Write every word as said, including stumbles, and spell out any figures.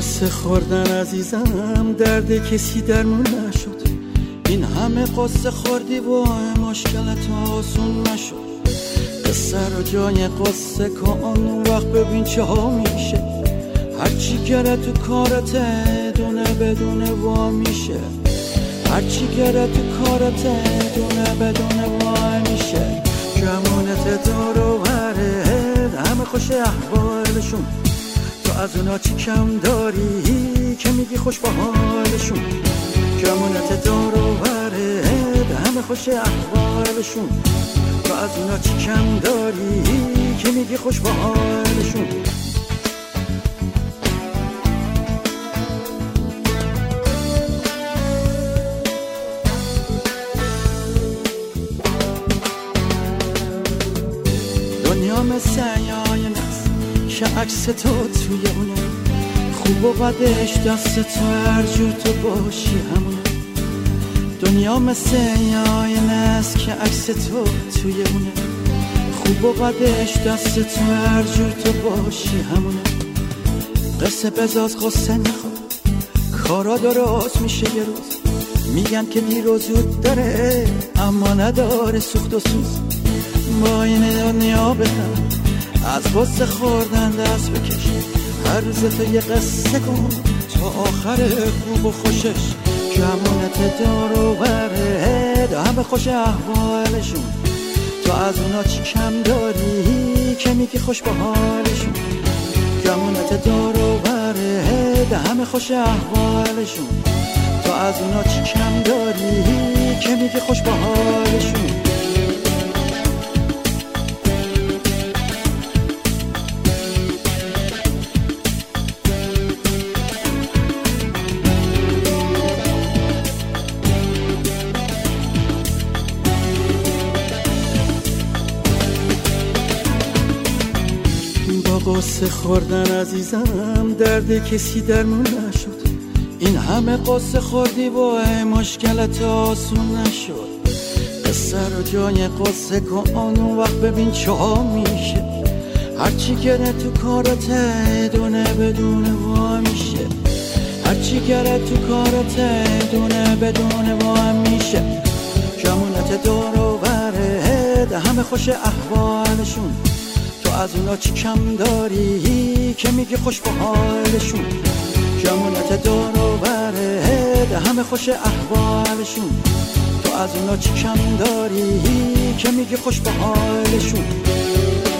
قصه خوردن عزیزم درد کسی درمون نشد. این همه قصه خوردی و مشکلت آسون نشد. قصه رو جای قصه کن وقت ببین چه ها میشه. هرچی گره تو کارت دونه بدونه وا میشه. هرچی گره تو کارت دونه بدونه وا میشه. جمعونت دار و ورد همه خوش احوالشون. تو از اونا چی کم داری که میگی خوش با حالشون. جمعونت دار و ورد همه خوش احوالشون. تو از اونا چی کم داری که میگی خوش با حالشون. دنیا مثل یای نست که عکس تو توی اونه. خوب و بدش دست تو هر جور تو باشی همونه. دنیا مثل یای نست که عکس تو توی اونه. خوب و بدش دست تو هر جور تو باشی همونه. قصه بزاز قصه نخواد کارا درست میشه یه روز. میگن که دیر و زود داره اما نداره سوخت و سوز. با این دنیا بهتر از قصه خوردن دست بکش. هر روز تو یه قصه کن تا آخر خوب و خوشش. جمعونت دار و ورد همه خوش احوالشون. تو از اونا چی کم داری که میگی خوش با حالشون. جمعونت دار و ورد همه خوش احوالشون. تو از اونا چی کم داری که میگی خوش با حالشون. قصه خوردن عزیزم درد کسی درمون نشد. این همه قصه خوردی و مشکلت آسون نشد. قصه رو جای قصه کن اون وقت ببین چه ها میشه. هرچی گره تو کارت دونه بدونه وا میشه. هرچی گره تو کارت دونه بدونه وا میشه. جمعونت دار و ورد همه خوش احوالشون. از اونا چی کم داری که میگی خوش با حالشون. جمعونت دار و ورد همه خوش احوالشون. تو از اونا چی کم داری که میگی خوش با حالشون.